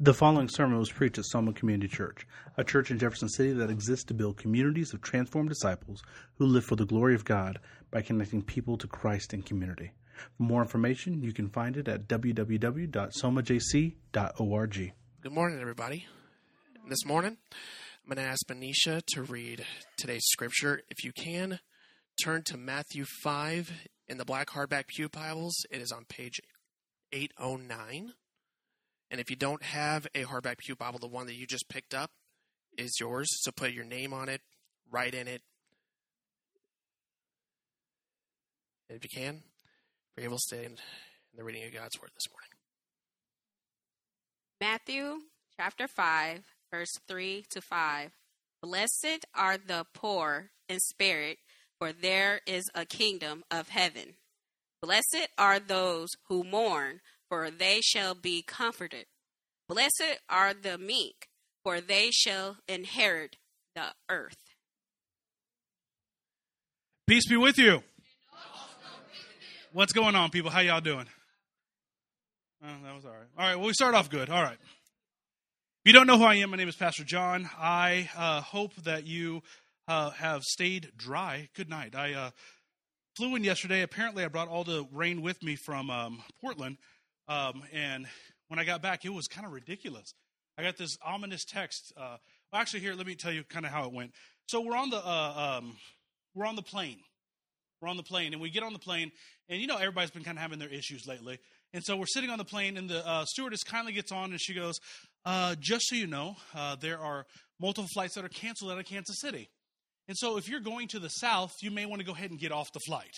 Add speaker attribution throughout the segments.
Speaker 1: The following sermon was preached at Soma Community Church, a church in Jefferson City that exists to build communities of transformed disciples who live for the glory of God by connecting people to Christ and community. For more information, you can find it at www.somajc.org.
Speaker 2: Good morning, everybody. This morning, I'm going to ask Benisha to read today's scripture. If you can, turn to Matthew 5 in the black hardback pew Bibles. It is on page 809. And if you don't have a hardback pew Bible, the one that you just picked up is yours. So put your name on it, write in it. And if you can, be able to stay in the reading of God's Word this morning.
Speaker 3: Matthew chapter 5, verse 3 to 5. Blessed are the poor in spirit, for there is a kingdom of heaven. Blessed are those who mourn, for they shall be comforted. Blessed are the meek, for they shall inherit the earth.
Speaker 4: Peace be with you. What's going on, people? How y'all doing? Oh, that was all right. All right, well, we start off good. All right. If you don't know who I am, my name is Pastor John. I hope that you have stayed dry. Good night. I flew in yesterday. Apparently, I brought all the rain with me from Portland, and when I got back, it was kind of ridiculous. I got this ominous text. Well, actually, here, let me tell you kind of how it went. So we're on the plane. We're on the plane, and we get on the plane, and you know everybody's been kind of having their issues lately. And so we're sitting on the plane, and the stewardess kindly gets on, and she goes, just so you know, there are multiple flights that are canceled out of Kansas City. And so if you're going to the south, you may want to go ahead and get off the flight.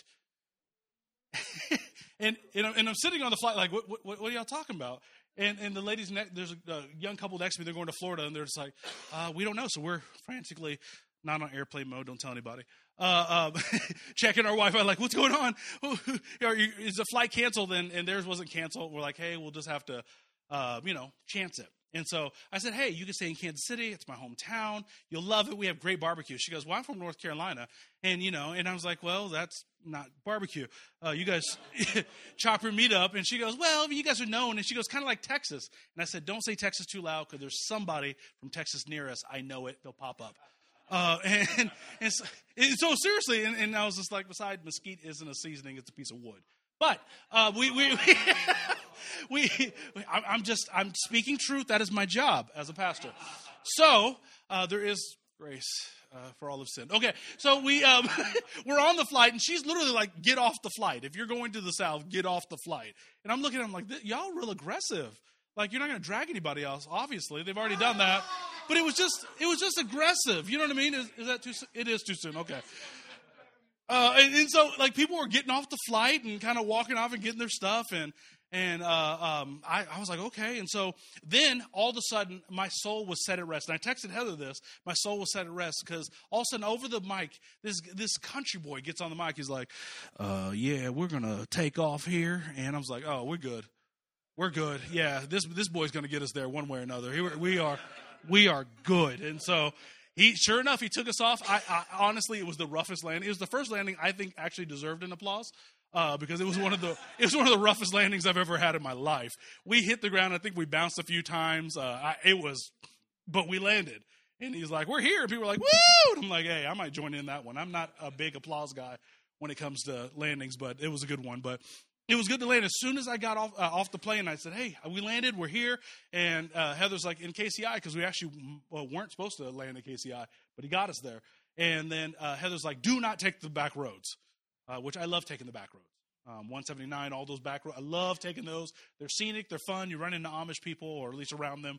Speaker 4: and I'm sitting on the flight like, what are y'all talking about? And the ladies, there's a young couple next to me, they're going to Florida, and they're just like, we don't know. So we're frantically not on airplane mode, don't tell anybody. Checking our Wi-Fi, like, what's going on? Is the flight canceled? And theirs wasn't canceled. We're like, hey, we'll just have to, chance it. And so I said, hey, you can stay in Kansas City. It's my hometown. You'll love it. We have great barbecue. She goes, well, I'm from North Carolina. And, and I was like, well, that's not barbecue. You guys chop your meat up. And she goes, well, you guys are known. And she goes, kind of like Texas. And I said, don't say Texas too loud because there's somebody from Texas near us. I know it. They'll pop up. And so seriously, and I was just like, beside mesquite isn't a seasoning, it's a piece of wood. But I'm speaking truth. That is my job as a pastor. So there is grace for all of sin. Okay, so we're on the flight, and she's literally like, get off the flight. If you're going to the south, get off the flight. And I'm looking at them like, y'all real aggressive. Like, you're not going to drag anybody else. Obviously, they've already done that. But it was just aggressive. You know what I mean? Is that too soon? It is too soon. Okay. And so, like, people were getting off the flight and kind of walking off and getting their stuff. And I was like, okay. And so then all of a sudden, my soul was set at rest. And I texted Heather this. My soul was set at rest because all of a sudden over the mic, this country boy gets on the mic. He's like, yeah, we're going to take off here. And I was like, oh, we're good. We're good. Yeah, this boy's going to get us there one way or another. We are good. And so sure enough, he took us off. I honestly, it was the roughest landing. It was the first landing I think actually deserved an applause because it was one of the roughest landings I've ever had in my life. We hit the ground. I think we bounced a few times. But we landed. And he's like, we're here. And people were like, woo! And I'm like, hey, I might join in that one. I'm not a big applause guy when it comes to landings, but it was a good one. But it was good to land. As soon as I got off the plane, I said, hey, we landed. We're here. And Heather's like, in KCI, because we actually weren't supposed to land in KCI, but he got us there. And then Heather's like, do not take the back roads, which I love taking the back roads. 179, all those back roads. I love taking those. They're scenic. They're fun. You run into Amish people, or at least around them.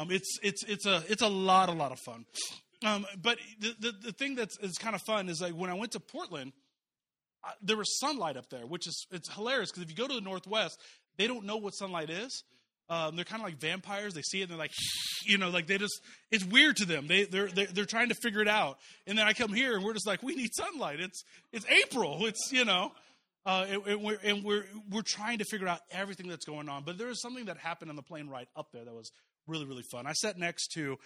Speaker 4: It's a lot of fun. But the thing that's kind of fun is, like, when I went to Portland, there was sunlight up there, it's hilarious because if you go to the Northwest, they don't know what sunlight is. They're kind of like vampires. They see it and they're like, like it's weird to them. They're trying to figure it out. And then I come here and we're just like, we need sunlight. It's April. It's, and we're trying to figure out everything that's going on. But there was something that happened on the plane ride up there that was really, really fun. I sat next to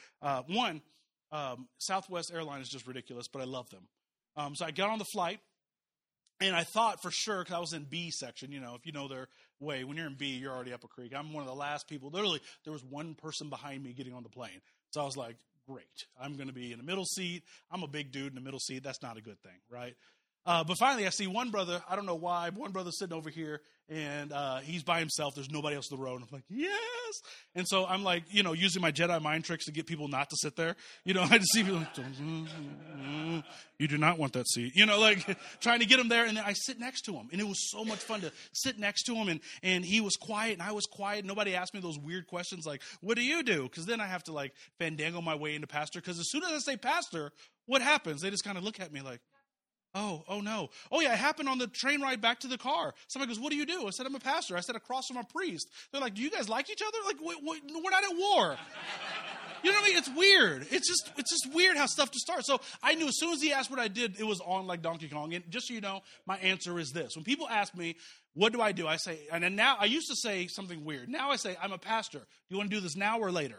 Speaker 4: Southwest Airlines is just ridiculous, but I love them. So I got on the flight. And I thought for sure, because I was in B section, if you know their way, when you're in B, you're already up a creek. I'm one of the last people. Literally, there was one person behind me getting on the plane. So I was like, great. I'm going to be in the middle seat. I'm a big dude in the middle seat. That's not a good thing, right? But finally, I see one brother. I don't know why. One brother sitting over here, and he's by himself. There's nobody else in the row. And I'm like, yes. And so I'm like, using my Jedi mind tricks to get people not to sit there. I just see people like, you do not want that seat. Like trying to get him there. And then I sit next to him. And it was so much fun to sit next to him. And he was quiet, and I was quiet. Nobody asked me those weird questions like, what do you do? Because then I have to like fandangle my way into pastor. Because as soon as I say pastor, what happens? They just kind of look at me like, Oh no. Oh, yeah, it happened on the train ride back to the car. Somebody goes, what do you do? I said, I'm a pastor. I said, across from a priest. They're like, do you guys like each other? Like, we're not at war. You know what I mean? It's weird. It's just weird how stuff just starts. So I knew as soon as he asked what I did, it was on like Donkey Kong. And just so you know, my answer is this. When people ask me, what do? I say, and then now I used to say something weird. Now I say, I'm a pastor. Do you want to do this now or later?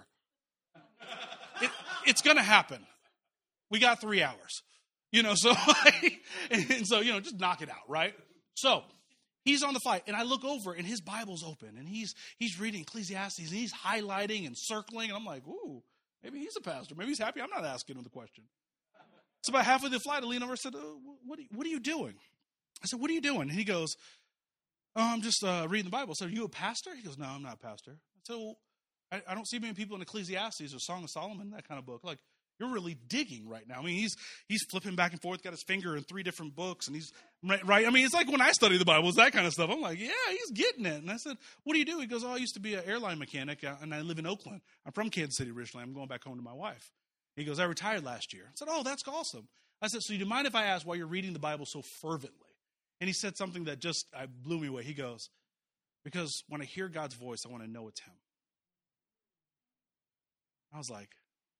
Speaker 4: It's going to happen. We got 3 hours. So just knock it out, right? So he's on the flight, and I look over, and his Bible's open, and he's reading Ecclesiastes, and he's highlighting and circling, and I'm like, ooh, maybe he's a pastor. Maybe he's happy I'm not asking him the question. So about halfway through the flight, I lean over and said, what are you doing? I said, what are you doing? And he goes, I'm just reading the Bible. I said, are you a pastor? He goes, no, I'm not a pastor. So I don't see many people in Ecclesiastes or Song of Solomon, that kind of book. Like, you're really digging right now. I mean, he's flipping back and forth, got his finger in 3 different books, and he's right. I mean, it's like when I study the Bible, it's that kind of stuff. I'm like, yeah, he's getting it. And I said, what do you do? He goes, I used to be an airline mechanic, and I live in Oakland. I'm from Kansas City originally. I'm going back home to my wife. He goes, I retired last year. I said, oh, that's awesome. I said, so do you mind if I ask why you're reading the Bible so fervently? And he said something that just blew me away. He goes, because when I hear God's voice, I want to know it's him. I was like,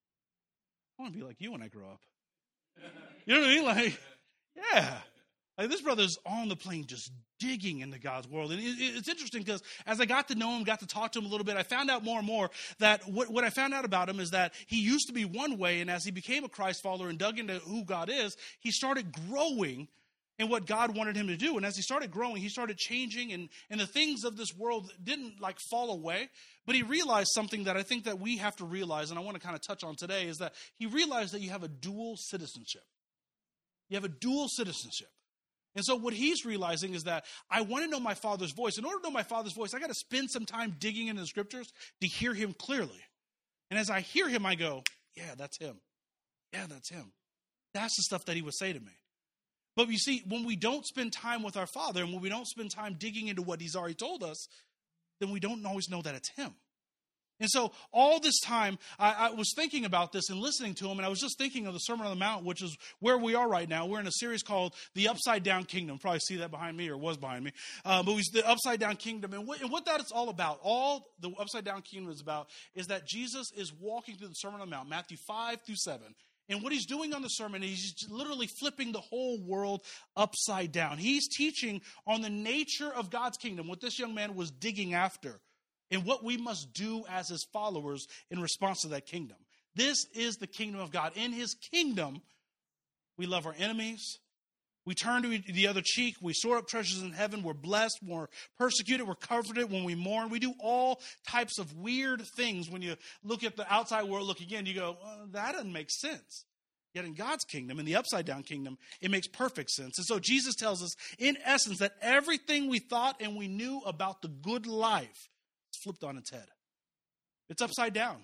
Speaker 4: I want to be like you when I grow up. You know what I mean? Like, yeah. Like this brother's on the plane just digging into God's world. And it's interesting because as I got to know him, got to talk to him a little bit, I found out more and more that what I found out about him is that he used to be one way, and as he became a Christ follower and dug into who God is, he started growing in what God wanted him to do. And as he started growing, he started changing, and the things of this world didn't like fall away. But he realized something that I think that we have to realize, and I want to kind of touch on today, is that he realized that you have a dual citizenship. You have a dual citizenship. And so what he's realizing is that I want to know my Father's voice. In order to know my Father's voice, I got to spend some time digging into the scriptures to hear him clearly. And as I hear him, I go, yeah, that's him. Yeah, that's him. That's the stuff that he would say to me. But you see, when we don't spend time with our Father, and when we don't spend time digging into what he's already told us, then we don't always know that it's him. And so all this time, I was thinking about this and listening to him, and I was just thinking of the Sermon on the Mount, which is where we are right now. We're in a series called The Upside Down Kingdom. Probably see that behind me, or was behind me. But it's the Upside Down Kingdom. And what that is all about, all the Upside Down Kingdom is about, is that Jesus is walking through the Sermon on the Mount, Matthew 5-7. And what he's doing on the sermon, he's literally flipping the whole world upside down. He's teaching on the nature of God's kingdom, what this young man was digging after, and what we must do as his followers in response to that kingdom. This is the kingdom of God. In his kingdom, we love our enemies. We turn to the other cheek. We store up treasures in heaven. We're blessed. We're persecuted. We're comforted when we mourn. We do all types of weird things. When you look at the outside world, look again, you go, well, that doesn't make sense. Yet in God's kingdom, in the upside down kingdom, it makes perfect sense. And so Jesus tells us, in essence, that everything we thought and we knew about the good life is flipped on its head. It's upside down.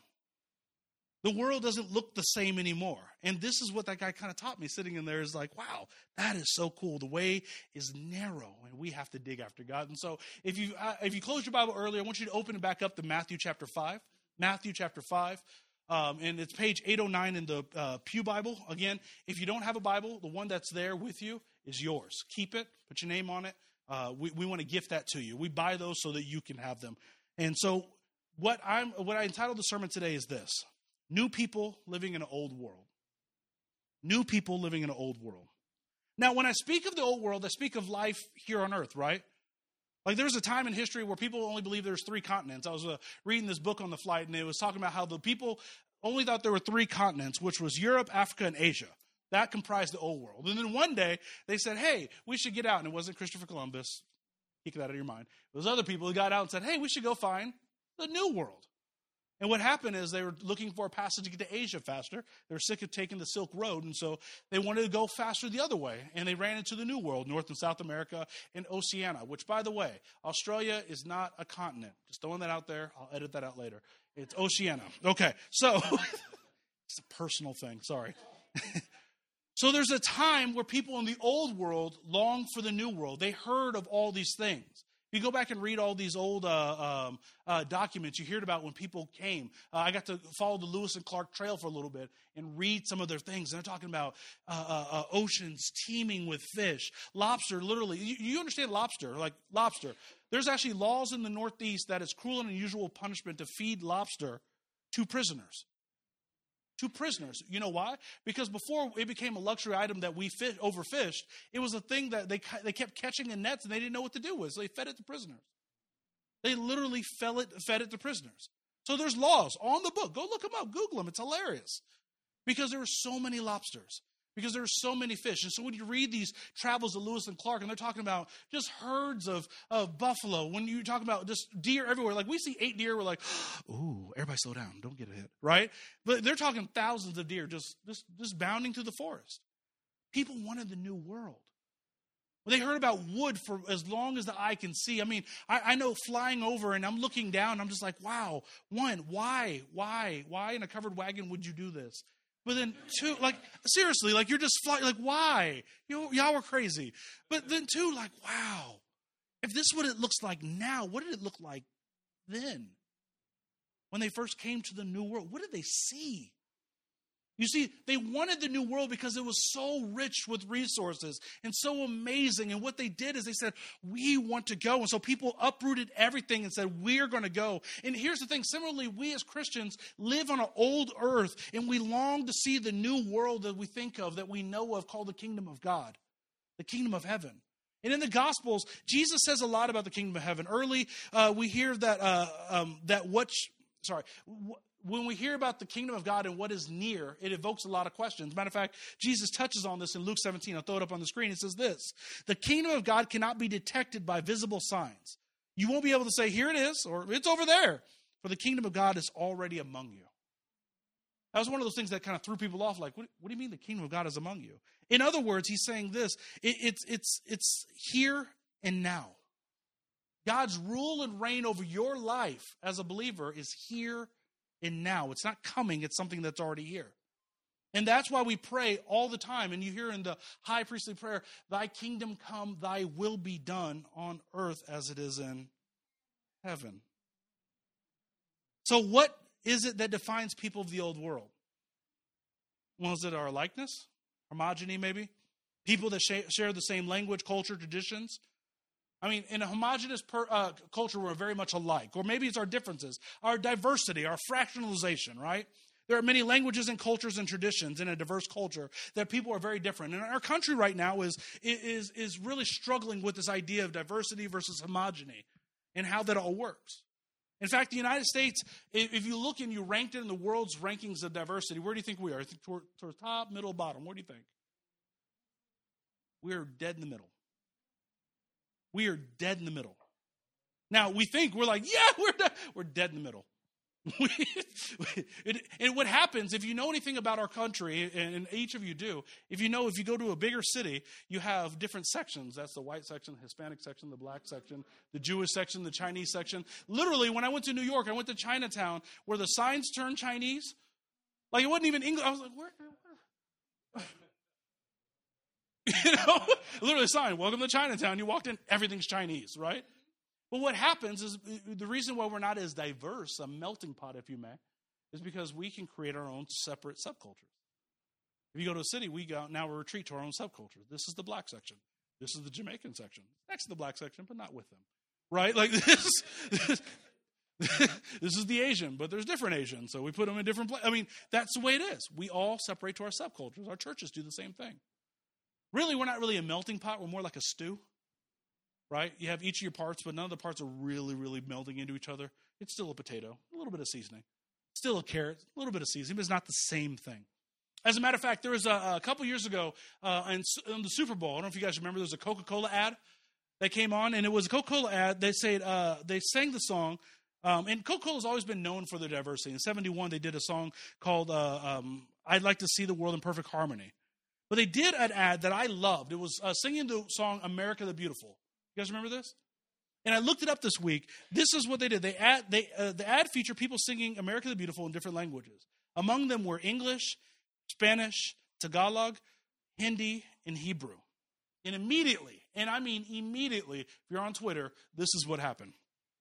Speaker 4: The world doesn't look the same anymore. And this is what that guy kind of taught me sitting in there, is like, wow, that is so cool. The way is narrow, and we have to dig after God. And so if you closed your Bible earlier, I want you to open it back up to Matthew chapter 5. Matthew chapter 5. And it's page 809 in the Pew Bible. Again, if you don't have a Bible, the one that's there with you is yours. Keep it. Put your name on it. We want to gift that to you. We buy those so that you can have them. And so what I entitled the sermon today is this: New people living in an old world. New people living in an old world. Now, when I speak of the old world, I speak of life here on earth, right? Like there was a time in history where people only believed there's 3 continents. I was reading this book on the flight, and it was talking about how the people only thought there were 3 continents, which was Europe, Africa, and Asia. That comprised the old world. And then one day they said, hey, we should get out. And it wasn't Christopher Columbus. Keep that out of your mind. It was other people who got out and said, hey, we should go find the new world. And what happened is they were looking for a passage to get to Asia faster. They were sick of taking the Silk Road, and so they wanted to go faster the other way. And they ran into the New World, North and South America, and Oceania, which, by the way, Australia is not a continent. Just throwing that out there. I'll edit that out later. It's Oceania. Okay, so it's a personal thing. Sorry. So there's a time where people in the old world long for the new world. They heard of all these things. If you go back and read all these old documents you heard about when people came. I got to follow the Lewis and Clark Trail for a little bit and read some of their things. And they're talking about oceans teeming with fish. Lobster, literally. You understand lobster? Like lobster. There's actually laws in the Northeast that it's cruel and unusual punishment to feed lobster to prisoners. To prisoners. You know why? Because before it became a luxury item that we overfished, it was a thing that they kept catching in nets and they didn't know what to do with. So they fed it to prisoners. They literally fed it to prisoners. So there's laws on the book. Go look them up. Google them. It's hilarious. Because there are so many lobsters. Because there are so many fish. And so when you read these travels of Lewis and Clark, and they're talking about just herds of buffalo, when you talk about just deer everywhere, like we see 8 deer, we're like, ooh, everybody slow down. Don't get a hit, right? But they're talking thousands of deer just bounding through the forest. People wanted the new world. Well, they heard about wood for as long as the eye can see. I mean, I know flying over and I'm looking down, I'm just like, wow, one, why in a covered wagon would you do this? But then two, like, seriously, like you're just flying, like, why? Y'all were crazy. But then two, like, wow, if this is what it looks like now, what did it look like then? When they first came to the new world, what did they see? You see, they wanted the new world because it was so rich with resources and so amazing. And what they did is they said, we want to go. And so people uprooted everything and said, we're going to go. And here's the thing. Similarly, we as Christians live on an old earth and we long to see the new world that we think of, that we know of, called the kingdom of God, the kingdom of heaven. And in the Gospels, Jesus says a lot about the kingdom of heaven. Early, we hear when we hear about the kingdom of God and what is near, it evokes a lot of questions. Matter of fact, Jesus touches on this in Luke 17. I'll throw it up on the screen. It says this: the kingdom of God cannot be detected by visible signs. You won't be able to say, here it is, or it's over there. For the kingdom of God is already among you. That was one of those things that kind of threw people off. Like, what do you mean the kingdom of God is among you? In other words, he's saying this. It's here and now. God's rule and reign over your life as a believer is here and now. It's not coming. It's something that's already here. And that's why we pray all the time. And you hear in the high priestly prayer, thy kingdom come, thy will be done on earth as it is in heaven. So what is it that defines people of the old world? Well, is it our likeness? Homogeny, maybe? People that share the same language, culture, traditions? I mean, in a homogenous culture, we're very much alike. Or maybe it's our differences, our diversity, our fractionalization, right? There are many languages and cultures and traditions in a diverse culture that people are very different. And our country right now is really struggling with this idea of diversity versus homogeny and how that all works. In fact, the United States, if you look and you ranked it in the world's rankings of diversity, where do you think we are? Towards top, middle, bottom. Where do you think? We are dead in the middle. We are dead in the middle. Now, we're like, yeah, we're dead in the middle. And what happens, if you know anything about our country, and each of you do, if you go to a bigger city, you have different sections. That's the white section, the Hispanic section, the black section, the Jewish section, the Chinese section. Literally, when I went to New York, I went to Chinatown, where the signs turned Chinese. Like, it wasn't even English. I was like, where? Literally a sign, welcome to Chinatown. You walked in, everything's Chinese, right? But what happens is the reason why we're not as diverse, a melting pot, if you may, is because we can create our own separate subcultures. If you go to a city, we retreat to our own subculture. This is the black section. This is the Jamaican section. Next to the black section, but not with them, right? Like this is the Asian, but there's different Asians, so we put them in different places. I mean, that's the way it is. We all separate to our subcultures. Our churches do the same thing. Really, we're not really a melting pot. We're more like a stew, right? You have each of your parts, but none of the parts are really, really melding into each other. It's still a potato, a little bit of seasoning. Still a carrot, a little bit of seasoning, but it's not the same thing. As a matter of fact, there was a couple years ago on the Super Bowl. I don't know if you guys remember. There was a Coca-Cola ad that came on, and it was a Coca-Cola ad. They sang the song, and Coca-Cola's always been known for their diversity. In '71, they did a song called "I'd Like to See the World in Perfect Harmony." But they did an ad that I loved. It was singing the song "America the Beautiful." You guys remember this? And I looked it up this week. This is what they did. The ad featured people singing "America the Beautiful" in different languages. Among them were English, Spanish, Tagalog, Hindi, and Hebrew. And immediately, and I mean immediately, if you're on Twitter, this is what happened.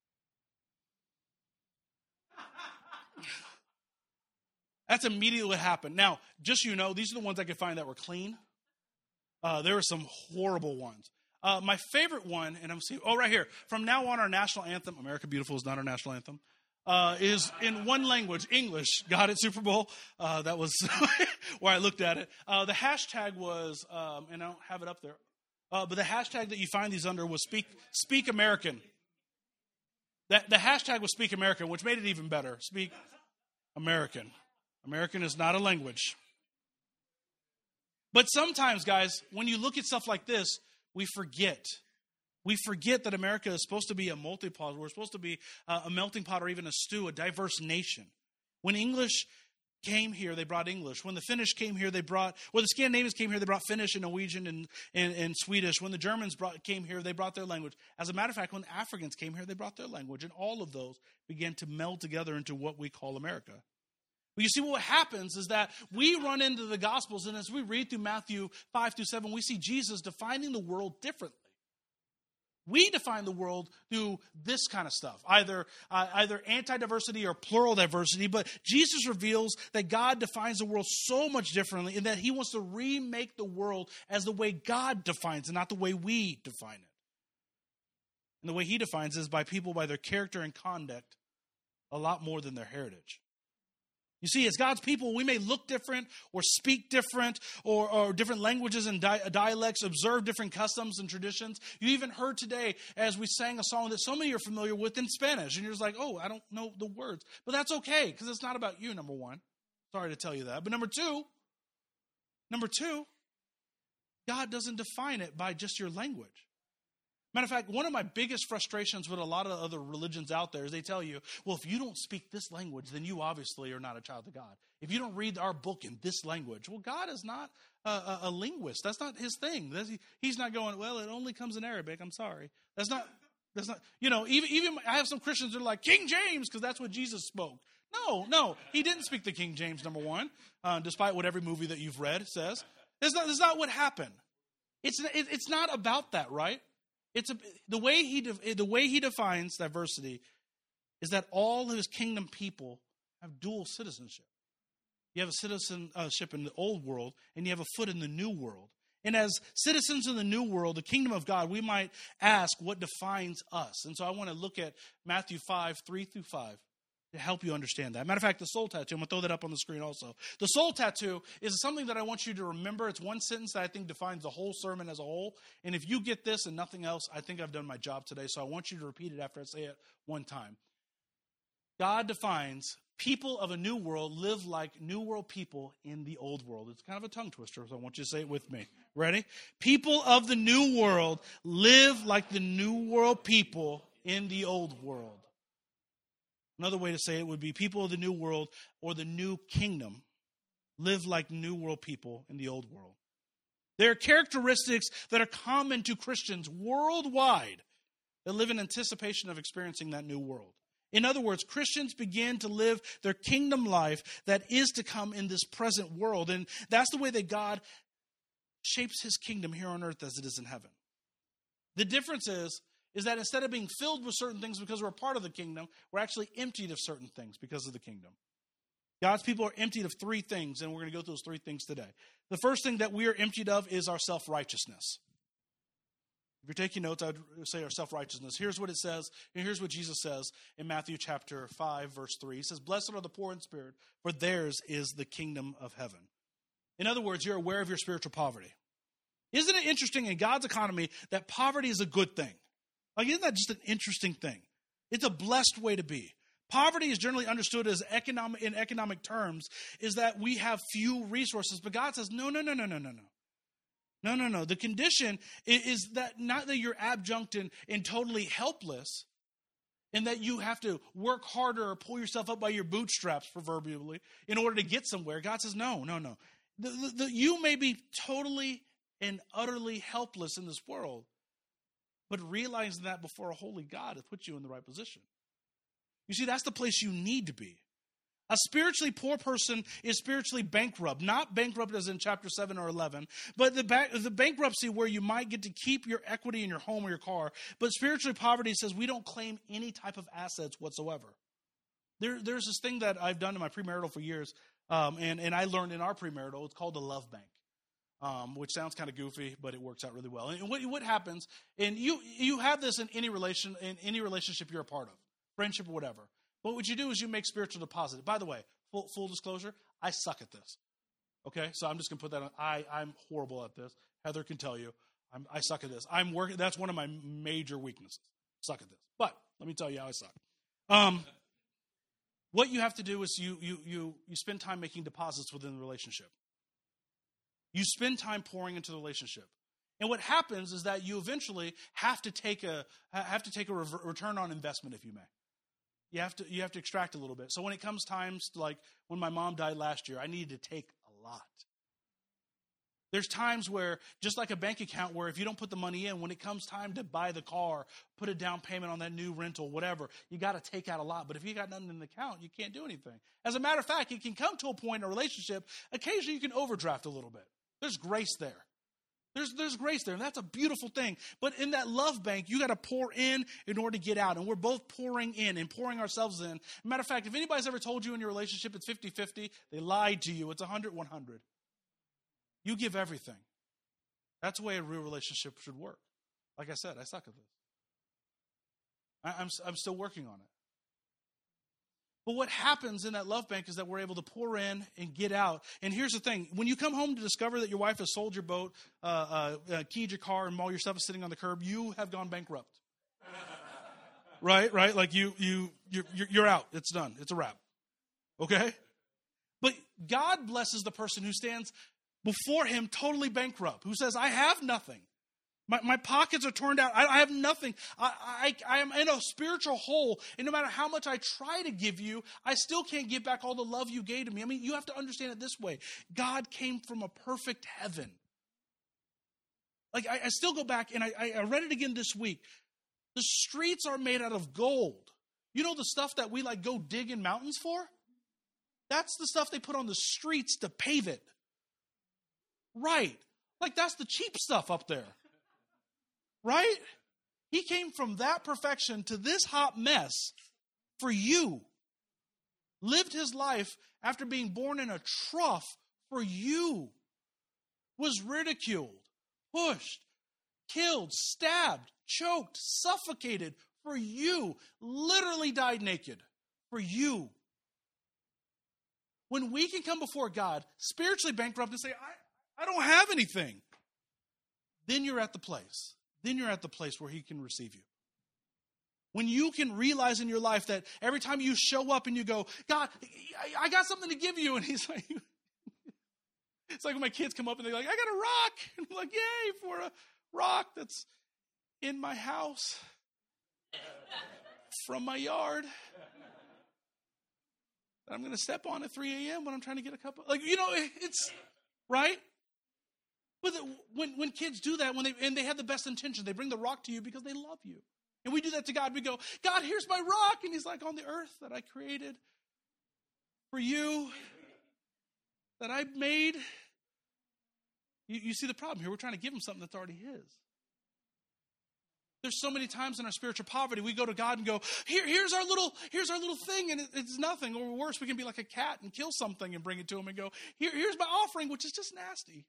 Speaker 4: That's immediately what happened. Now, just so you know, these are the ones I could find that were clean. There were some horrible ones. My favorite one, and I'm seeing, right here. From now on, our national anthem, America Beautiful is not our national anthem, is in one language, English. Got it, Super Bowl? That was where I looked at it. The hashtag was, and I don't have it up there, but the hashtag that you find these under was Speak American. The hashtag was Speak American, which made it even better. Speak American. American is not a language. But sometimes, guys, when you look at stuff like this, we forget. We forget that America is supposed to be a multi-pot. We're supposed to be a melting pot or even a stew, a diverse nation. When English came here, they brought English. When the Finnish came here, the Scandinavians came here, they brought Finnish and Norwegian and Swedish. When the Germans came here, they brought their language. As a matter of fact, when the Africans came here, they brought their language. And all of those began to meld together into what we call America. But you see, what happens is that we run into the Gospels, and as we read through Matthew 5 through 7, we see Jesus defining the world differently. We define the world through this kind of stuff, either anti-diversity or plural diversity, but Jesus reveals that God defines the world so much differently and that he wants to remake the world as the way God defines it, not the way we define it. And the way he defines it is by people, by their character and conduct, a lot more than their heritage. You see, as God's people, we may look different or speak different or different languages and dialects, observe different customs and traditions. You even heard today as we sang a song that some of you are familiar with in Spanish. And you're just like, I don't know the words. But that's okay, because it's not about you, number one. Sorry to tell you that. But number two, God doesn't define it by just your language. Matter of fact, one of my biggest frustrations with a lot of other religions out there is they tell you, well, if you don't speak this language, then you obviously are not a child of God. If you don't read our book in this language, well, God is not a linguist. That's not his thing. He's not going, well, it only comes in Arabic. I'm sorry. That's not, even I have some Christians that are like, King James, because that's what Jesus spoke. No, he didn't speak the King James, number one, despite what every movie that you've read says. That's not what happened. It's not about that, right? The way he defines diversity is that all of his kingdom people have dual citizenship. You have a citizenship in the old world, and you have a foot in the new world. And as citizens in the new world, the kingdom of God, we might ask what defines us. And so I want to look at Matthew 5, 3 through 5. To help you understand that. Matter of fact, the soul tattoo, I'm going to throw that up on the screen also. The soul tattoo is something that I want you to remember. It's one sentence that I think defines the whole sermon as a whole. And if you get this and nothing else, I think I've done my job today. So I want you to repeat it after I say it one time. God defines people of a new world live like new world people in the old world. It's kind of a tongue twister, so I want you to say it with me. Ready? People of the new world live like the new world people in the old world. Another way to say it would be people of the new world or the new kingdom live like new world people in the old world. There are characteristics that are common to Christians worldwide that live in anticipation of experiencing that new world. In other words, Christians begin to live their kingdom life that is to come in this present world. And that's the way that God shapes his kingdom here on earth as it is in heaven. The difference is that instead of being filled with certain things because we're a part of the kingdom, we're actually emptied of certain things because of the kingdom. God's people are emptied of three things, and we're going to go through those three things today. The first thing that we are emptied of is our self-righteousness. If you're taking notes, I would say our self-righteousness. Here's what it says, and here's what Jesus says in Matthew chapter 5, verse 3. He says, "Blessed are the poor in spirit, for theirs is the kingdom of heaven." In other words, you're aware of your spiritual poverty. Isn't it interesting in God's economy that poverty is a good thing? Like, isn't that just an interesting thing? It's a blessed way to be. Poverty is generally understood as in economic terms, is that we have few resources. But God says, no. No. The condition is that not that you're abject and totally helpless, and that you have to work harder or pull yourself up by your bootstraps, proverbially, in order to get somewhere. God says, no. You may be totally and utterly helpless in this world, but realizing that before a holy God has put you in the right position. You see, that's the place you need to be. A spiritually poor person is spiritually bankrupt. Not bankrupt as in chapter 7 or 11, but the bankruptcy where you might get to keep your equity in your home or your car. But spiritually poverty says we don't claim any type of assets whatsoever. There's this thing that I've done in my premarital for years, and I learned in our premarital, it's called a love bank, which sounds kind of goofy, but it works out really well. And what happens, and you have this in any relationship you're a part of, friendship or whatever. But what you do is you make spiritual deposit. By the way, full disclosure, I suck at this. Okay, so I'm just going to put that on. I'm horrible at this. Heather can tell you, I suck at this. That's one of my major weaknesses. Suck at this. But let me tell you how I suck. What you have to do is you spend time making deposits within the relationship. You spend time pouring into the relationship. And what happens is that you eventually have to take a return on investment, if you may. You have to extract a little bit. So when it comes times like when my mom died last year, I needed to take a lot. There's times where, just like a bank account, where if you don't put the money in, when it comes time to buy the car, put a down payment on that new rental, whatever, you got to take out a lot. But if you got nothing in the account, you can't do anything. As a matter of fact, it can come to a point in a relationship, occasionally you can overdraft a little bit. There's grace there. There's grace there, and that's a beautiful thing. But in that love bank, you got to pour in order to get out. And we're both pouring in and pouring ourselves in. Matter of fact, if anybody's ever told you in your relationship it's 50-50, they lied to you. It's 100-100. You give everything. That's the way a real relationship should work. Like I said, I suck at this. I'm still working on it. But what happens in that love bank is that we're able to pour in and get out. And here's the thing. When you come home to discover that your wife has sold your boat, keyed your car, and all your stuff is sitting on the curb, you have gone bankrupt. Right? Like you're out. It's done. It's a wrap. Okay? But God blesses the person who stands before him totally bankrupt, who says, I have nothing. My pockets are turned out. I have nothing. I am in a spiritual hole. And no matter how much I try to give you, I still can't give back all the love you gave to me. I mean, you have to understand it this way. God came from a perfect heaven. Like, I still go back, and I read it again this week. The streets are made out of gold. You know the stuff that we, like, go dig in mountains for? That's the stuff they put on the streets to pave it. Right. Like, that's the cheap stuff up there. Right? He came from that perfection to this hot mess for you. Lived his life after being born in a trough for you. Was ridiculed, pushed, killed, stabbed, choked, suffocated for you. Literally died naked for you. When we can come before God, spiritually bankrupt, and say, I don't have anything, then you're at the place. Then you're at the place where he can receive you. When you can realize in your life that every time you show up and you go, God, I got something to give you. And he's like, it's like when my kids come up and they're like, I got a rock. And I'm like, yay, for a rock that's in my house from my yard. That I'm going to step on at 3 a.m. when I'm trying to get a cup of, like, it's right. But when kids do that, and they have the best intentions, they bring the rock to you because they love you. And we do that to God. We go, God, here's my rock. And he's like, on the earth that I created for you, that I made. You see the problem here. We're trying to give him something that's already his. There's so many times in our spiritual poverty, we go to God and go, here's our little thing, and it's nothing. Or worse, we can be like a cat and kill something and bring it to him and go, here's my offering, which is just nasty.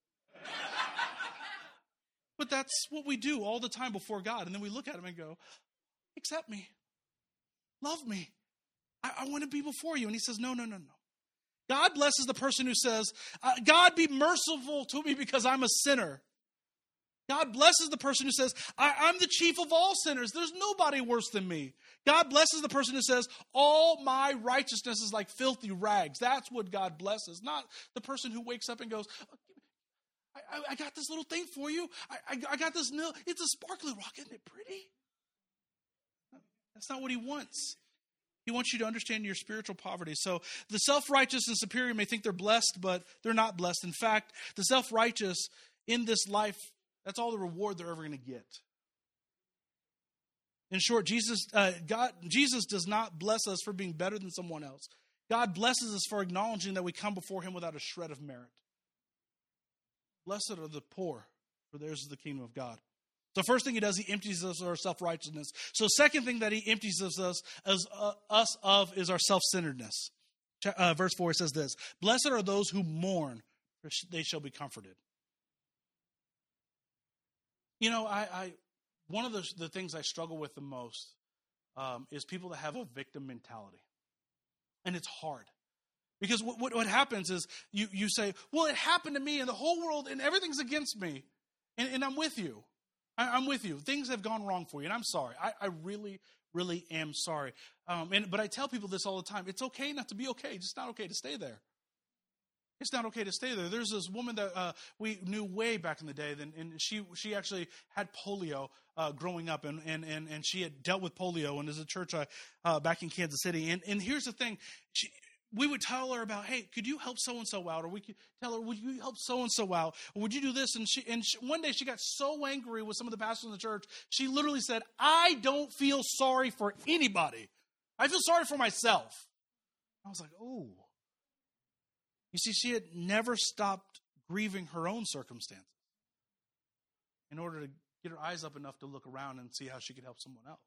Speaker 4: But that's what we do all the time before God. And then we look at him and go, accept me. Love me. I want to be before you. And he says, no. God blesses the person who says, God, be merciful to me because I'm a sinner. God blesses the person who says, I'm the chief of all sinners. There's nobody worse than me. God blesses the person who says, all my righteousness is like filthy rags. That's what God blesses, not the person who wakes up and goes, I got this little thing for you. I got this nil. It's a sparkly rock. Isn't it pretty? That's not what he wants. He wants you to understand your spiritual poverty. So the self-righteous and superior may think they're blessed, but they're not blessed. In fact, the self-righteous in this life, that's all the reward they're ever going to get. In short, Jesus does not bless us for being better than someone else. God blesses us for acknowledging that we come before him without a shred of merit. Blessed are the poor, for theirs is the kingdom of God. So first thing he does, he empties us of our self-righteousness. So second thing that he empties us of is our self-centeredness. Verse 4 says this, blessed are those who mourn, for they shall be comforted. You know, one of the things I struggle with the most is people that have a victim mentality. And it's hard. Because what happens is you say, well, it happened to me and the whole world and everything's against me. And I'm with you. I'm with you. Things have gone wrong for you, and I'm sorry. I really, really am sorry. But I tell people this all the time. It's okay not to be okay. It's not okay to stay there. It's not okay to stay there. There's this woman that we knew way back in the day, and she actually had polio growing up, and she had dealt with polio, and there's a church back in Kansas City. And here's the thing. We would tell her about, hey, could you help so-and-so out? Or we could tell her, would you help so-and-so out? Or would you do this? And one day she got so angry with some of the pastors in the church, she literally said, I don't feel sorry for anybody. I feel sorry for myself. I was like, oh. You see, she had never stopped grieving her own circumstances in order to get her eyes up enough to look around and see how she could help someone else.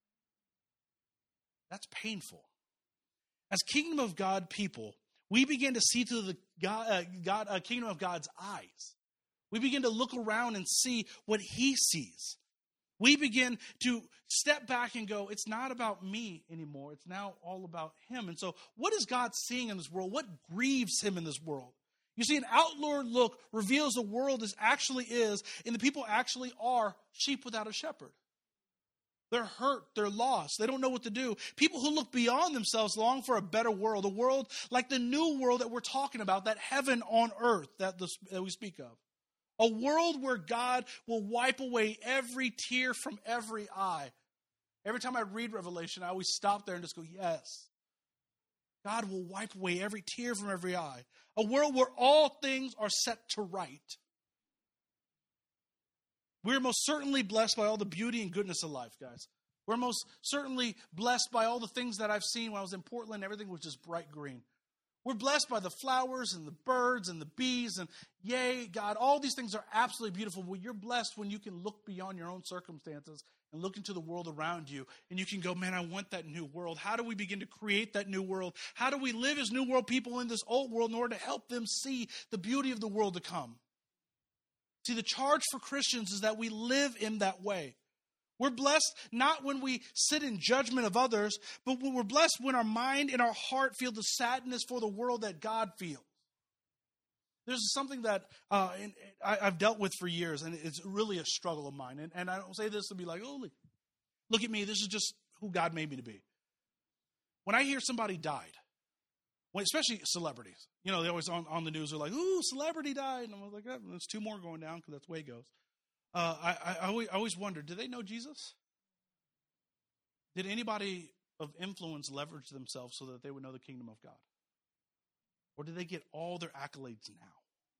Speaker 4: That's painful. As kingdom of God people, we begin to see through the kingdom of God's eyes. We begin to look around and see what he sees. We begin to step back and go, it's not about me anymore. It's now all about him. And so what is God seeing in this world? What grieves him in this world? You see, an outward look reveals the world as actually is, and the people actually are sheep without a shepherd. They're hurt. They're lost. They don't know what to do. People who look beyond themselves long for a better world, a world like the new world that we're talking about, that heaven on earth that we speak of. A world where God will wipe away every tear from every eye. Every time I read Revelation, I always stop there and just go, yes. God will wipe away every tear from every eye. A world where all things are set to right. We're most certainly blessed by all the beauty and goodness of life, guys. We're most certainly blessed by all the things that I've seen when I was in Portland. Everything was just bright green. We're blessed by the flowers and the birds and the bees and yay, God, all these things are absolutely beautiful. Well, you're blessed when you can look beyond your own circumstances and look into the world around you. And you can go, man, I want that new world. How do we begin to create that new world? How do we live as new world people in this old world in order to help them see the beauty of the world to come? See, the charge for Christians is that we live in that way. We're blessed not when we sit in judgment of others, but we're blessed when our mind and our heart feel the sadness for the world that God feels. There's something that I've dealt with for years, and it's really a struggle of mine. And I don't say this to be like, oh, look at me. This is just who God made me to be. When I hear somebody died, especially celebrities, you know, they always on the news are like, ooh, celebrity died. And I was like, oh, there's two more going down because that's the way it goes. I always wondered, did they know Jesus? Did anybody of influence leverage themselves so that they would know the kingdom of God? Or did they get all their accolades now?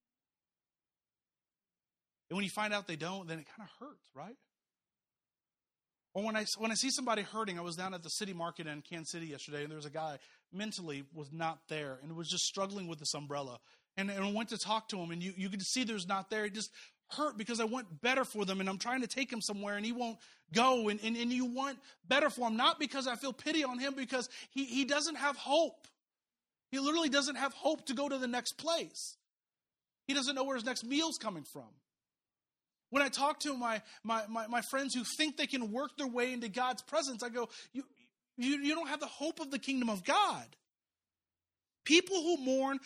Speaker 4: And when you find out they don't, then it kind of hurts, right? Or when I see somebody hurting, I was down at the city market in Kansas City yesterday, and there was a guy mentally was not there and was just struggling with this umbrella. And I went to talk to him, and you could see there's not there. It just hurt because I want better for them, and I'm trying to take him somewhere, and he won't go. And you want better for him, not because I feel pity on him, because he doesn't have hope. He literally doesn't have hope to go to the next place. He doesn't know where his next meal's coming from. When I talk to my friends who think they can work their way into God's presence, I go, you don't have the hope of the kingdom of God. People who mourn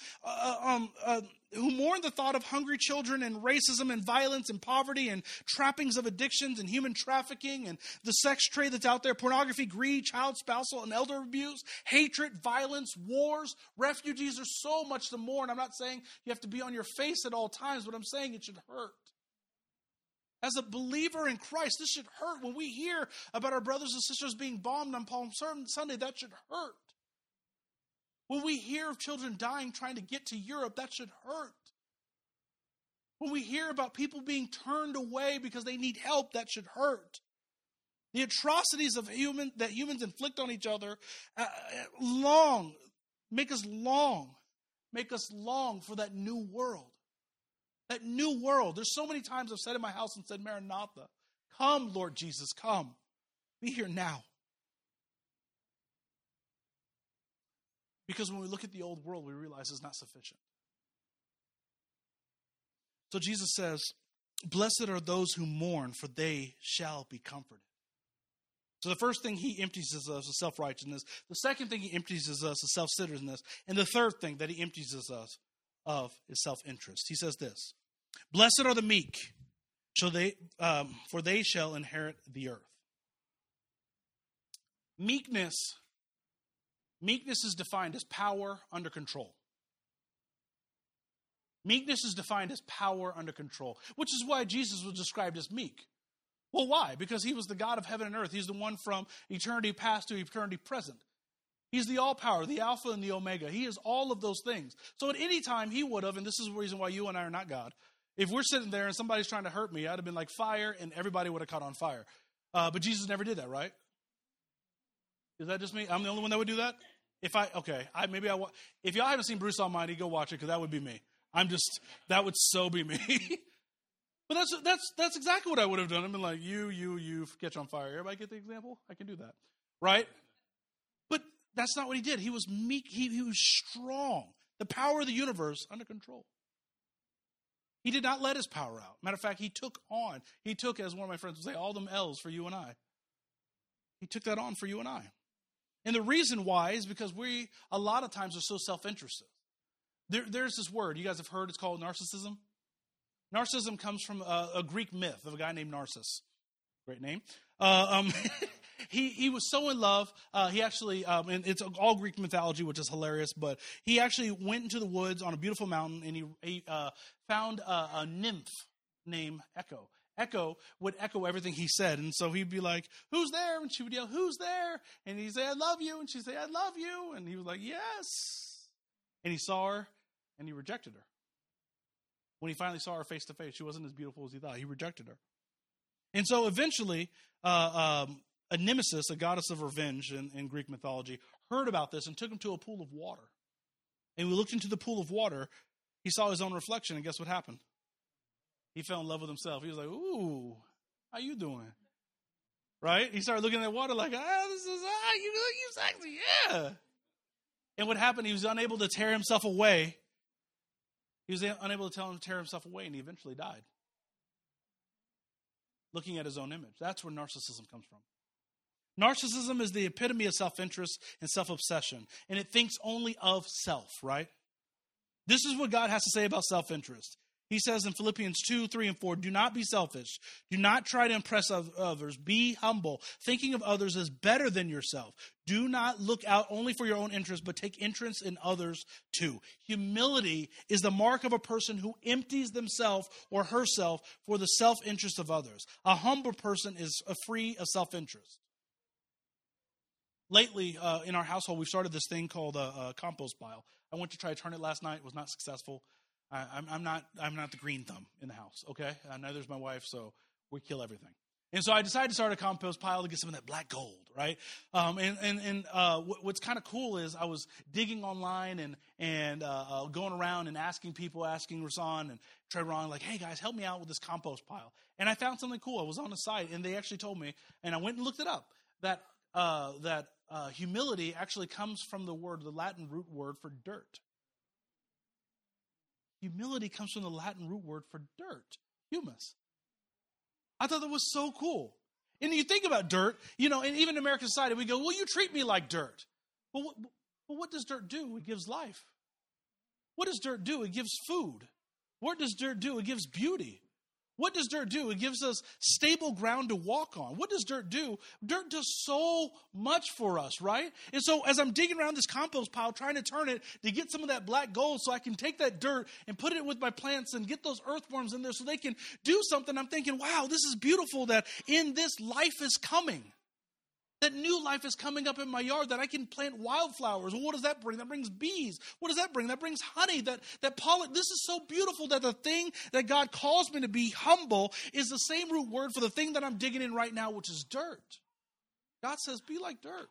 Speaker 4: the thought of hungry children and racism and violence and poverty and trappings of addictions and human trafficking and the sex trade that's out there, pornography, greed, child, spousal, and elder abuse, hatred, violence, wars, refugees. There's so much to mourn. I'm not saying you have to be on your face at all times, but I'm saying it should hurt. As a believer in Christ, this should hurt. When we hear about our brothers and sisters being bombed on Palm Sunday, that should hurt. When we hear of children dying trying to get to Europe, that should hurt. When we hear about people being turned away because they need help, that should hurt. The atrocities that humans inflict on each other make us long for that new world. That new world. There's so many times I've said in my house and said, Maranatha, come, Lord Jesus, come. Be here now. Because when we look at the old world, we realize it's not sufficient. So Jesus says, blessed are those who mourn, for they shall be comforted. So the first thing he empties us of is self-righteousness. The second thing he empties us of is self-centeredness. And the third thing that he empties us of is self-interest. He says this, blessed are the meek, for they shall inherit the earth. Meekness is defined as power under control. Meekness is defined as power under control, which is why Jesus was described as meek. Well, why? Because he was the God of heaven and earth. He's the one from eternity past to eternity present. He's the all-power, the Alpha and the Omega. He is all of those things. So at any time he would have, and this is the reason why you and I are not God, if we're sitting there and somebody's trying to hurt me, I'd have been like fire and everybody would have caught on fire. But Jesus never did that, right? Is that just me? I'm the only one that would do that? If y'all haven't seen Bruce Almighty, go watch it because that would be me. That would so be me. But that's exactly what I would have done. I've been like, you catch on fire. Everybody get the example? I can do that. Right? But that's not what he did. He was meek. He was strong. The power of the universe under control. He did not let his power out. Matter of fact, he took, as one of my friends would say, all them L's for you and I. He took that on for you and I. And the reason why is because we, a lot of times, are so self-interested. There's this word, you guys have heard, it's called narcissism. Narcissism comes from a Greek myth of a guy named Narcissus. Great name. He was so in love, he actually, and it's all Greek mythology, which is hilarious, but he actually went into the woods on a beautiful mountain, and he found a nymph named Echo. Echo would echo everything he said, and so he'd be like, who's there? And she would yell, who's there? And he'd say, I love you. And she'd say, I love you. And he was like, yes. And he saw her, and he rejected her. When he finally saw her face to face, she wasn't as beautiful as he thought. He rejected her. And so eventually, a nemesis, a goddess of revenge in Greek mythology, heard about this and took him to a pool of water. And we looked into the pool of water. He saw his own reflection, and guess what happened? He fell in love with himself. He was like, ooh, how you doing? Right? He started looking at that water like, you sexy, yeah. And what happened, he was unable to tear himself away. He was unable to tear himself away, and he eventually died. Looking at his own image. That's where narcissism comes from. Narcissism is the epitome of self-interest and self-obsession, and it thinks only of self, right? This is what God has to say about self-interest. He says in Philippians 2, 3, and 4, do not be selfish. Do not try to impress others. Be humble, thinking of others as better than yourself. Do not look out only for your own interest, but take interest in others too. Humility is the mark of a person who empties themselves or herself for the self-interest of others. A humble person is free of self-interest. Lately, in our household, we've started this thing called a compost pile. I went to try to turn it last night. Was not successful. I'm not the green thumb in the house, okay? Neither is my wife, so we kill everything. And so I decided to start a compost pile to get some of that black gold, right? What's kind of cool is I was digging online and going around and asking Rasan and Trayron, like, hey, guys, help me out with this compost pile. And I found something cool. I was on the site, and they actually told me, and I went and looked it up, that humility actually comes from the Latin root word for dirt. Humility comes from the Latin root word for dirt, humus. I thought that was so cool. And you think about dirt, and even in American society, we go, well, you treat me like dirt. But what does dirt do? It gives life. What does dirt do? It gives food. What does dirt do? It gives beauty. What does dirt do? It gives us stable ground to walk on. What does dirt do? Dirt does so much for us, right? And so as I'm digging around this compost pile, trying to turn it to get some of that black gold so I can take that dirt and put it with my plants and get those earthworms in there so they can do something, I'm thinking, wow, this is beautiful that in this life is coming. That new life is coming up in my yard, that I can plant wildflowers. Well, what does that bring? That brings bees. What does that bring? That brings honey, that pollen. This is so beautiful that the thing that God calls me to be humble is the same root word for the thing that I'm digging in right now, which is dirt. God says, be like dirt.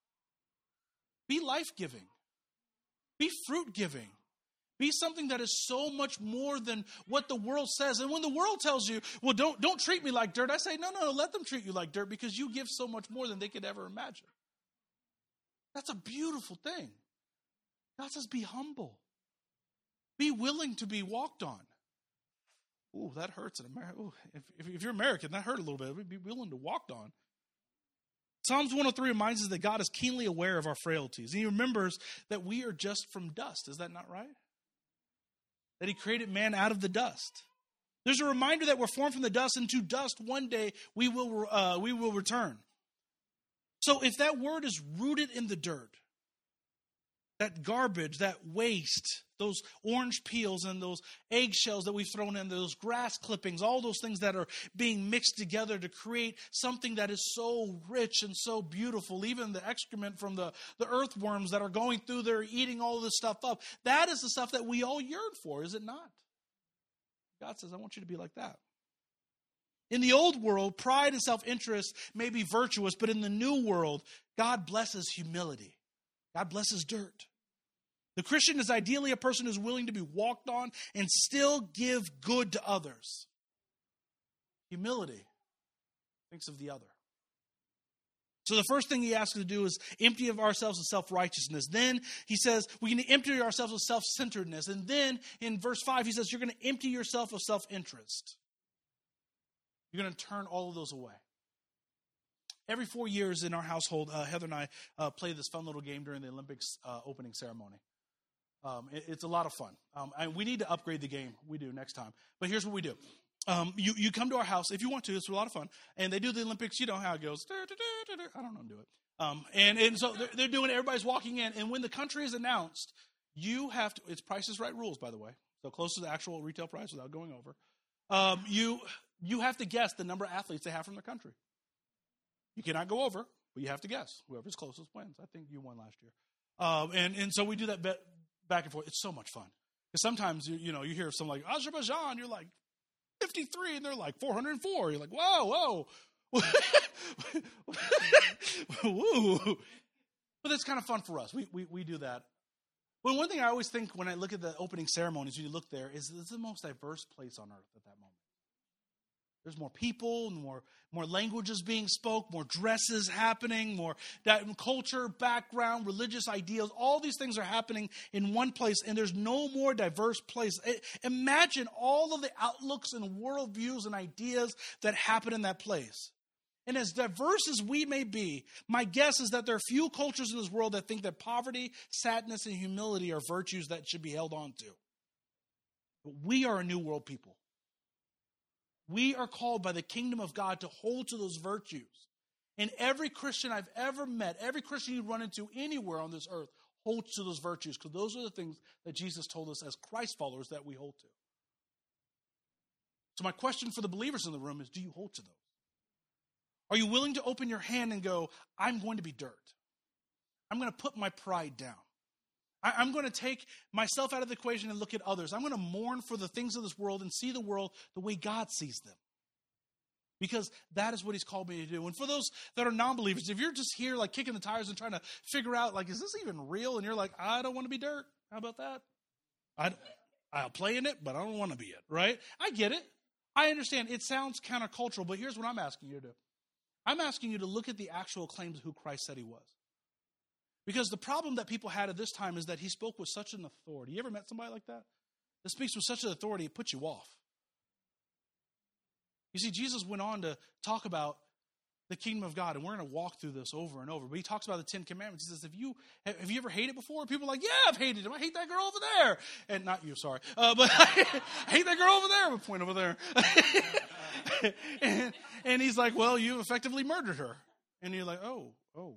Speaker 4: Be life-giving. Be fruit-giving. Be something that is so much more than what the world says. And when the world tells you, well, don't treat me like dirt, I say, no, let them treat you like dirt because you give so much more than they could ever imagine. That's a beautiful thing. God says, be humble. Be willing to be walked on. Ooh, that hurts in America. Ooh, if you're American, that hurt a little bit. Be willing to walk on. Psalms 103 reminds us that God is keenly aware of our frailties. And he remembers that we are just from dust. Is that not right? That he created man out of the dust. There's a reminder that we're formed from the dust, and to dust one day we will return. So if that word is rooted in the dirt, that garbage, that waste, those orange peels and those eggshells that we've thrown in, those grass clippings, all those things that are being mixed together to create something that is so rich and so beautiful, even the excrement from the earthworms that are going through there, eating all this stuff up, that is the stuff that we all yearn for, is it not? God says, I want you to be like that. In the old world, pride and self-interest may be virtuous, but in the new world, God blesses humility. God blesses dirt. The Christian is ideally a person who's willing to be walked on and still give good to others. Humility thinks of the other. So the first thing he asks us to do is empty of ourselves of self-righteousness. Then he says we can empty ourselves of self-centeredness. And then in verse 5, he says you're going to empty yourself of self-interest. You're going to turn all of those away. Every 4 years in our household, Heather and I play this fun little game during the Olympics opening ceremony. It's a lot of fun. And we need to upgrade the game. We do next time. But here's what we do. You come to our house if you want to. It's a lot of fun. And they do the Olympics. You know how it goes. I don't know how to do it. And so they're doing it. Everybody's walking in. And when the country is announced, you have to – it's Price is Right rules, by the way. So close to the actual retail price without going over. You have to guess the number of athletes they have from their country. You cannot go over, but you have to guess. Whoever's closest wins. I think you won last year. And so we do that back and forth. It's so much fun. Because sometimes, you hear something like Azerbaijan, you're like 53, and they're like 404. You're like, whoa. Woo. But that's kind of fun for us. We do that. Well, one thing I always think when I look at the opening ceremonies, when you look there, is it's the most diverse place on earth at that moment. There's more people, more languages being spoke, more dresses happening, more culture, background, religious ideals. All these things are happening in one place, and there's no more diverse place. Imagine all of the outlooks and worldviews and ideas that happen in that place. And as diverse as we may be, my guess is that there are few cultures in this world that think that poverty, sadness, and humility are virtues that should be held on to. But we are a new world people. We are called by the kingdom of God to hold to those virtues. And every Christian I've ever met, every Christian you run into anywhere on this earth, holds to those virtues, because those are the things that Jesus told us as Christ followers that we hold to. So my question for the believers in the room is, do you hold to those? Are you willing to open your hand and go, I'm going to be dirt. I'm going to put my pride down. I'm going to take myself out of the equation and look at others. I'm going to mourn for the things of this world and see the world the way God sees them. Because that is what he's called me to do. And for those that are non-believers, if you're just here like kicking the tires and trying to figure out, like, is this even real? And you're like, I don't want to be dirt. How about that? I'll play in it, but I don't want to be it, right? I get it. I understand. It sounds countercultural, but here's what I'm asking you to do. I'm asking you to look at the actual claims of who Christ said he was. Because the problem that people had at this time is that he spoke with such an authority. You ever met somebody like that? That speaks with such an authority, it puts you off. You see, Jesus went on to talk about the kingdom of God, and we're going to walk through this over and over. But he talks about the 10 Commandments. He says, have you ever hated before? People are like, yeah, I've hated him. I hate that girl over there. And not you, sorry. But I hate that girl over there. But point over there. and he's like, well, you effectively murdered her. And you're like, oh.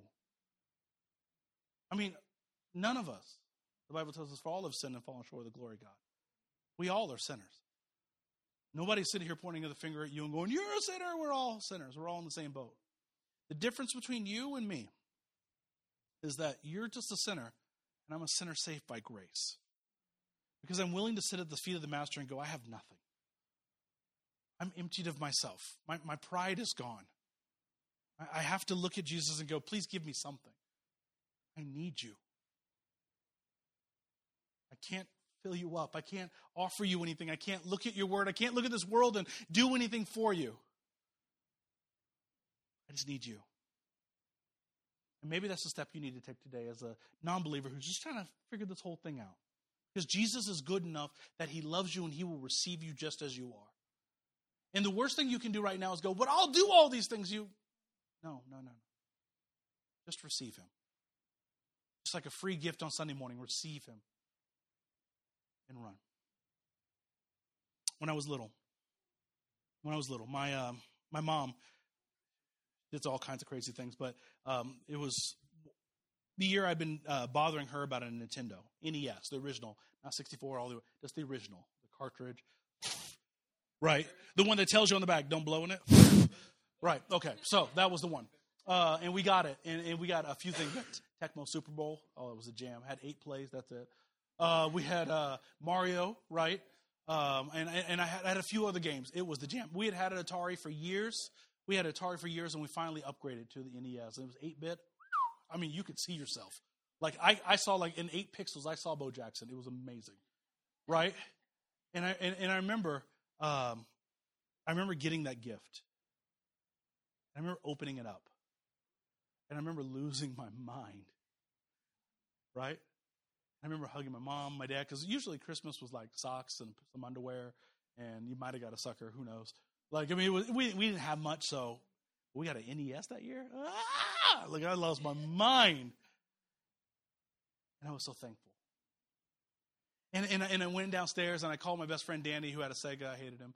Speaker 4: I mean, none of us, the Bible tells us, for all have sinned and fallen short of the glory of God. We all are sinners. Nobody's sitting here pointing the finger at you and going, you're a sinner. We're all sinners. We're all in the same boat. The difference between you and me is that you're just a sinner, and I'm a sinner saved by grace. Because I'm willing to sit at the feet of the Master and go, I have nothing. I'm emptied of myself. My pride is gone. I have to look at Jesus and go, please give me something. I need you. I can't fill you up. I can't offer you anything. I can't look at your word. I can't look at this world and do anything for you. I just need you. And maybe that's the step you need to take today as a non-believer who's just trying to figure this whole thing out. Because Jesus is good enough that he loves you and he will receive you just as you are. And the worst thing you can do right now is go, but I'll do all these things. No. Just receive him. Just like a free gift on Sunday morning, receive him and run. When I was little, my mom did all kinds of crazy things, but it was the year I'd been bothering her about a Nintendo NES, the original, not 64, all the way, just the original, the cartridge. Right, the one that tells you on the back, don't blow in it. Right, okay, so that was the one. And we got it, and we got a few things. Tecmo Super Bowl, it was a jam. Had 8 plays, that's it. We had Mario, right? And I had a few other games. It was the jam. We had an Atari for years. And we finally upgraded to the NES. It was 8-bit. I mean, you could see yourself. Like, I saw, like, in 8 pixels, I saw Bo Jackson. It was amazing, right? And I remember getting that gift. I remember opening it up. And I remember losing my mind, right? I remember hugging my mom, my dad, because usually Christmas was like socks and some underwear, and you might have got a sucker, who knows? Like, I mean, we didn't have much, so we got an NES that year. Like, I lost my mind. And I was so thankful. And I went downstairs, and I called my best friend Danny, who had a Sega. I hated him.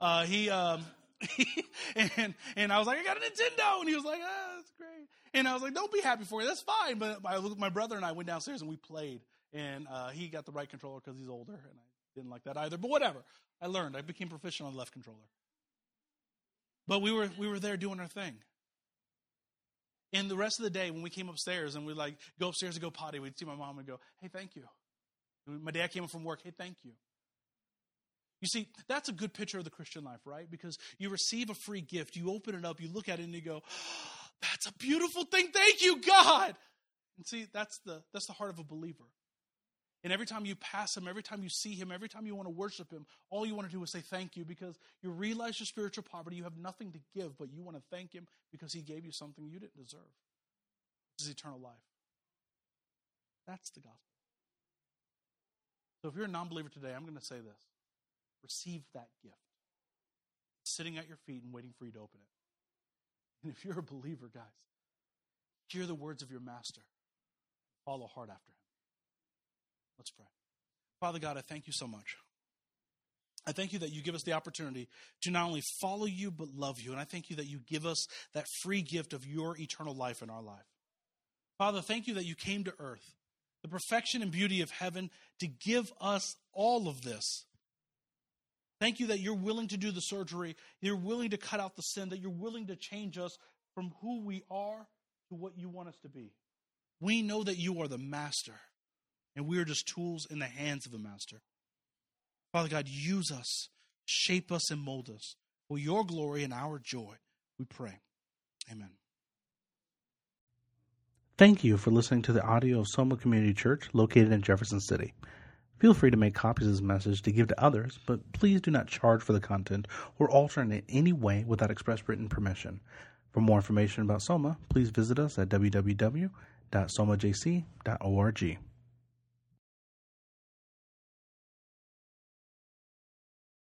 Speaker 4: And I was like, I got a Nintendo. And he was like, that's great. And I was like, don't be happy for you. That's fine. But my brother and I went downstairs and we played. And he got the right controller because he's older. And I didn't like that either. But whatever. I learned. I became proficient on the left controller. But we were there doing our thing. And the rest of the day, when we came upstairs and we like go upstairs to go potty, we'd see my mom and go, hey, thank you. And my dad came in from work. Hey, thank you. You see, that's a good picture of the Christian life, right? Because you receive a free gift, you open it up, you look at it, and you go, oh, that's a beautiful thing. Thank you, God. And see, that's the heart of a believer. And every time you pass him, every time you see him, every time you want to worship him, all you want to do is say thank you because you realize your spiritual poverty. You have nothing to give, but you want to thank him because he gave you something you didn't deserve. This is eternal life. That's the gospel. So if you're a non-believer today, I'm going to say this. Receive that gift. It's sitting at your feet and waiting for you to open it. And if you're a believer, guys, hear the words of your master. Follow hard after him. Let's pray. Father God, I thank you so much. I thank you that you give us the opportunity to not only follow you, but love you. And I thank you that you give us that free gift of your eternal life in our life. Father, thank you that you came to earth, the perfection and beauty of heaven, to give us all of this. Thank you that you're willing to do the surgery, you're willing to cut out the sin, that you're willing to change us from who we are to what you want us to be. We know that you are the master, and we are just tools in the hands of the master. Father God, use us, shape us, and mold us for your glory and our joy, we pray. Amen.
Speaker 1: Thank you for listening to the audio of Soma Community Church located in Jefferson City. Feel free to make copies of this message to give to others, but please do not charge for the content or alter it in any way without express written permission. For more information about Soma, please visit us at www.somajc.org.